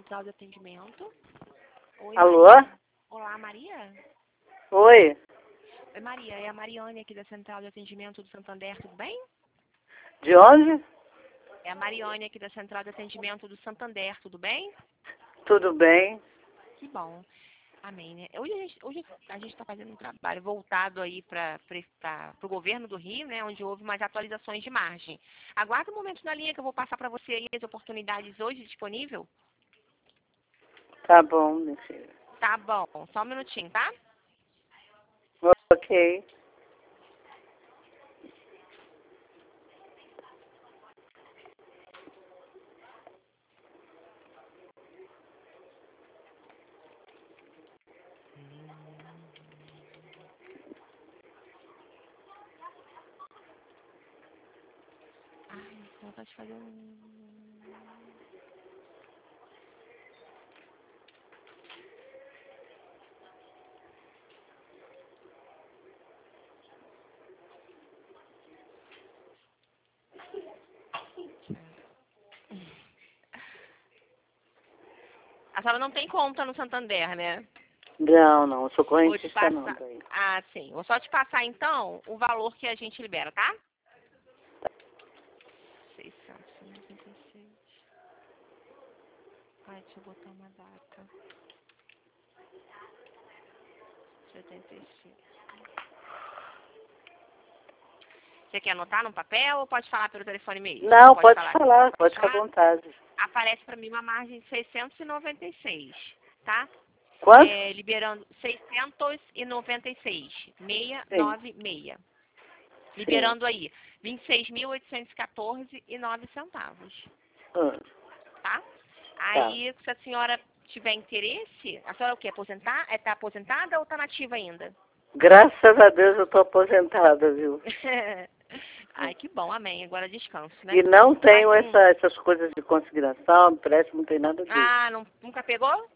central de atendimento. Oi, Alô? Maria. Olá, Maria. Oi. Oi, Maria. É a Mariane aqui da central de atendimento do Santander, tudo bem? De onde? É a Mariane aqui da central de atendimento do Santander, tudo bem? Tudo bem? Que bom. Amém, né? Hoje a gente está fazendo um trabalho voltado aí para o governo do Rio, né? Onde houve umas atualizações de margem. Aguarda um momento na linha que eu vou passar para você aí as oportunidades hoje disponíveis. Tá bom, minha filha. Tá bom, só um minutinho, tá? Ok. Ai, vou vontade de fazer um... A senhora não tem conta no Santander, né? Não, sou Vou te correntista não, passar. daí. Ah, sim. Vou só te passar, então, o valor que a gente libera, tá? 696. Ai, deixa eu botar uma data. 75. Você quer anotar no papel ou pode falar pelo telefone mesmo? Não, Pode pode falar. falar, pode ficar à Tá? vontade. Aparece para mim uma margem de 696, tá? Quanto? Liberando 696, Sim, 696. sim. Liberando aí 26.814,09 centavos, Hum, tá? tá. Aí, se a senhora tiver interesse, a senhora é o quê? Aposentar? Tá aposentada ou tá nativa ainda? Graças a Deus eu tô aposentada, viu? Ai, que bom, amém. Agora descanso, né? E não Mas, tenho essas coisas de consignação, empréstimo, não tem nada disso. nunca pegou?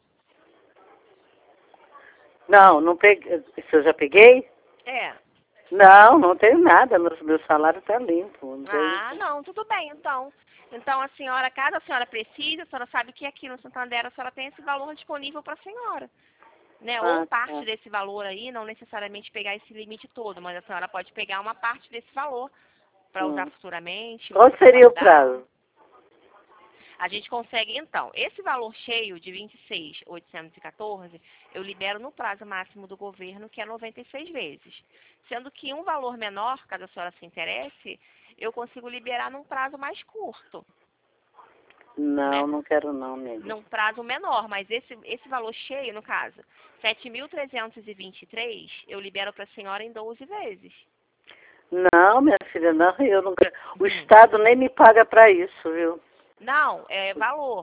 Não peguei. Se eu já peguei? É. Não tenho nada. Meu salário tá limpo. Não tenho. Não, tudo bem, então. Então, a senhora, caso a senhora precise, a senhora sabe que aqui no Santander a senhora tem esse valor disponível para a senhora. Né? Ou Ah, parte tá. desse valor aí, não necessariamente pegar esse limite todo, mas a senhora pode pegar uma parte desse valor para usar Hum. futuramente, Qual outra para seria o guardar. prazo? A gente consegue, então, esse valor cheio de 26.814, eu libero no prazo máximo do governo, que é 96 vezes. Sendo que um valor menor, caso a senhora se interesse, eu consigo liberar num prazo mais curto, né? Não quero não, amiga. Num prazo menor, mas esse valor cheio, no caso, 7.323, eu libero para a senhora em 12 vezes. Não, minha filha, não, eu nunca. O Estado nem me paga pra isso, viu? Não, é valor.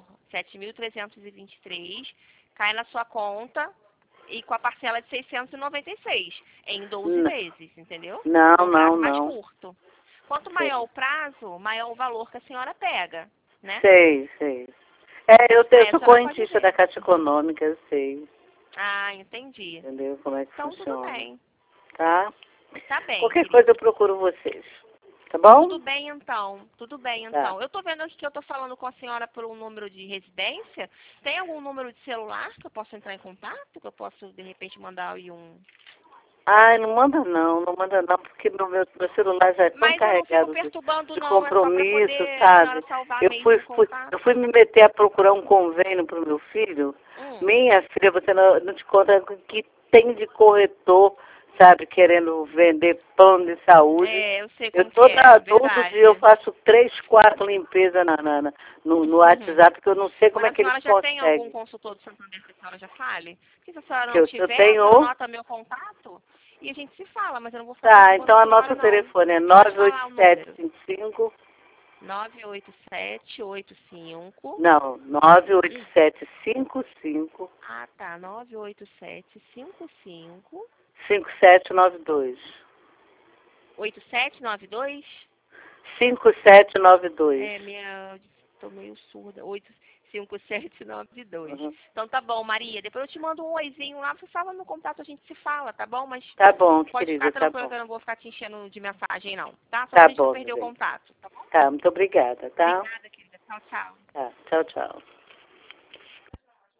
7.323 cai na sua conta e com a parcela de 696 em 12 N- vezes, entendeu? Não, Num não, prazo mais não. curto. Quanto maior Sei, o prazo, maior o valor que a senhora pega, né? sei. É, eu Aí a sou senhora pode correntista ver. da Caixa Econômica, eu sei. Ah, entendi. Entendeu como é que Então tudo funciona, bem. tá? Tá bem, Qualquer coisa querida. eu procuro vocês, tá bom? Tudo bem então, tudo bem Tá. então. Eu tô vendo aqui que eu tô falando com a senhora por um número de residência. Tem algum número de celular que eu possa entrar em contato? Que eu posso, de repente, mandar aí um... Ai, não manda não, porque meu celular já é tão Mas eu não fico carregado perturbando de não, é só para compromisso, poder a senhora sabe? salvar Eu mesmo o eu contato. fui me meter a procurar um convênio para o meu filho. Hum, Minha filha, você não te conta o que tem de corretor, sabe, querendo vender plano de saúde. eu sei como que é, Todo dia eu verdade. faço 3, 4 limpezas no WhatsApp, que eu não sei como Mas é a que eles senhora já tem algum conseguem. consultor do Santander que a senhora já fale? Porque se a senhora Que não eu tiver, a senhora tenho. anota meu contato e a gente se fala, mas eu não vou ficar Tá, perturbando então a anota senhora o não. telefone, é Pode falar o número. 98755. 98785. Não, Hum. 98755 Ah, tá. 98755 5792. 8792. 5792. Tô meio surda. 85792. Uhum. Então tá bom, Maria. Depois eu te mando um oizinho lá, você fala no contato, a gente se fala, tá bom? Mas Tá bom, pode querida, ficar tá tranquila bom. que eu não vou ficar te enchendo de mensagem, não, tá? Só Tá pra gente não bom, meu perder o bem. contato, tá bom? Tá, muito obrigada, tá? Obrigada, querida. Tchau, tchau. Tá, tchau, tchau.